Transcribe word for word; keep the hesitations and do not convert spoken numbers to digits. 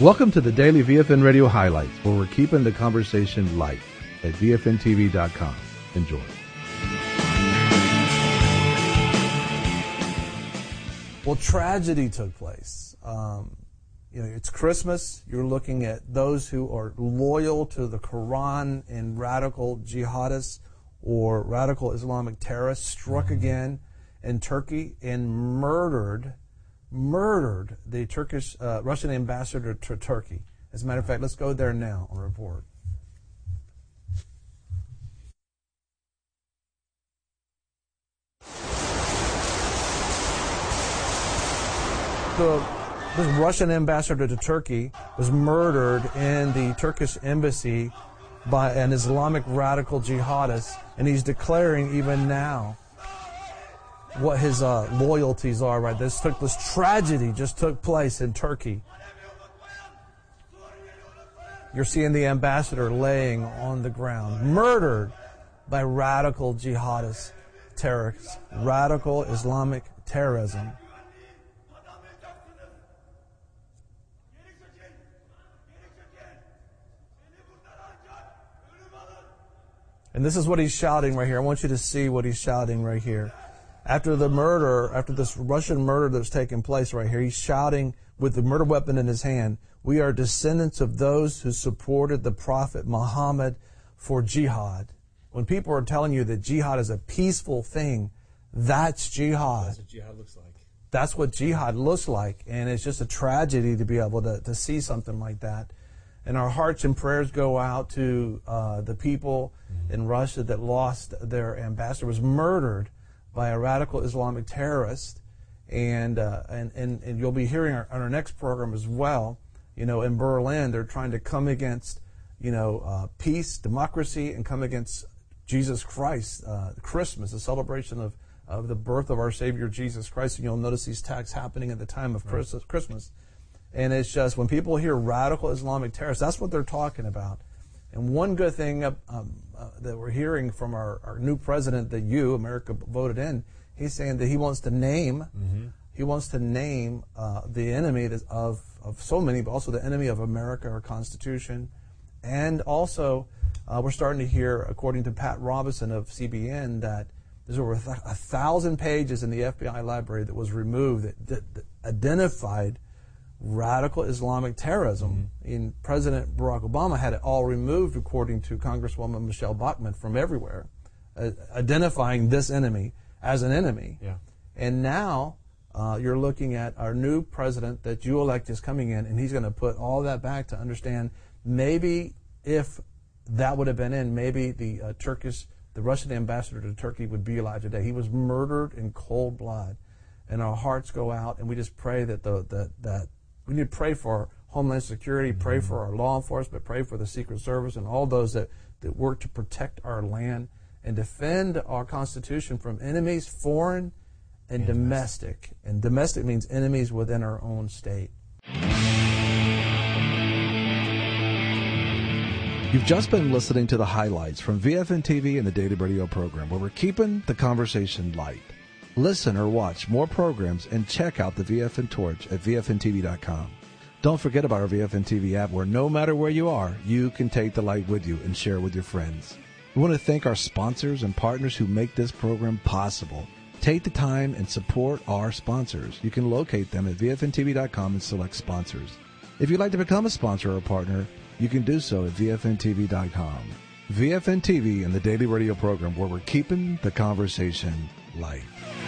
Welcome to the Daily V F N Radio Highlights, where we're keeping the conversation light at V F N T V dot com. Enjoy. Well, tragedy took place. Um, you know, it's Christmas. You're looking at those who are loyal to the Quran and radical jihadists or radical Islamic terrorists struck again in Turkey and murdered, murdered the Turkish uh, Russian ambassador to Turkey. As a matter of fact, let's go there now on report. The, this Russian ambassador to Turkey was murdered in the Turkish embassy by an Islamic radical jihadist, and he's declaring even now what his uh, loyalties are. Right, this took this tragedy just took place in Turkey. You're seeing the ambassador laying on the ground, murdered by radical jihadist terrorists, radical Islamic terrorism. And this is what he's shouting right here. I want you to see what he's shouting right here. After the murder, after this Russian murder that's taken place right here, he's shouting with the murder weapon in his hand, "We are descendants of those who supported the Prophet Muhammad for jihad." When people are telling you that jihad is a peaceful thing, that's jihad. That's what jihad looks like. That's what jihad looks like. And it's just a tragedy to be able to, to see something like that. And our hearts and prayers go out to uh, the people mm-hmm. in Russia that lost their ambassador, was murdered by a radical Islamic terrorist. And uh, and, and and you'll be hearing our, on our next program as well. You know, in Berlin, they're trying to come against, you know, uh, peace, democracy, and come against Jesus Christ, uh, Christmas, the celebration of, of the birth of our Savior Jesus Christ. And you'll notice these attacks happening at the time of right. Christmas. And it's just, when people hear radical Islamic terrorists, that's what they're talking about. And one good thing um, uh, that we're hearing from our, our new president that you, America, voted in, he's saying that he wants to name, mm-hmm. he wants to name uh, the enemy of, of so many, but also the enemy of America, our Constitution. And also, uh, we're starting to hear, according to Pat Robinson of C B N, that there's over a, th- a thousand pages in the F B I library that was removed that, that, that identified radical Islamic terrorism. Mm-hmm. And President Barack Obama had it all removed, according to Congresswoman Michelle Bachmann, from everywhere, uh, identifying this enemy as an enemy. Yeah. And now uh, you're looking at our new president that you elect is coming in, and he's going to put all that back to understand maybe if that would have been in, maybe the uh, Turkish, the Russian ambassador to Turkey would be alive today. He was murdered in cold blood. And our hearts go out, and we just pray that the that that we need to pray for Homeland Security, pray for our law enforcement, pray for the Secret Service and all those that, that work to protect our land and defend our Constitution from enemies, foreign and, and domestic. domestic. And domestic means enemies within our own state. You've just been listening to the highlights from V F N T V and the Daily Radio program, where we're keeping the conversation light. Listen or watch more programs and check out the V F N Torch at V F N T V dot com. Don't forget about our V F N T V app, where no matter where you are, you can take the light with you and share with your friends. We want to thank our sponsors and partners who make this program possible. Take the time and support our sponsors. You can locate them at V F N T V dot com and select sponsors. If you'd like to become a sponsor or a partner, you can do so at V F N T V dot com. V F N T V and the Daily Radio program, where we're keeping the conversation light.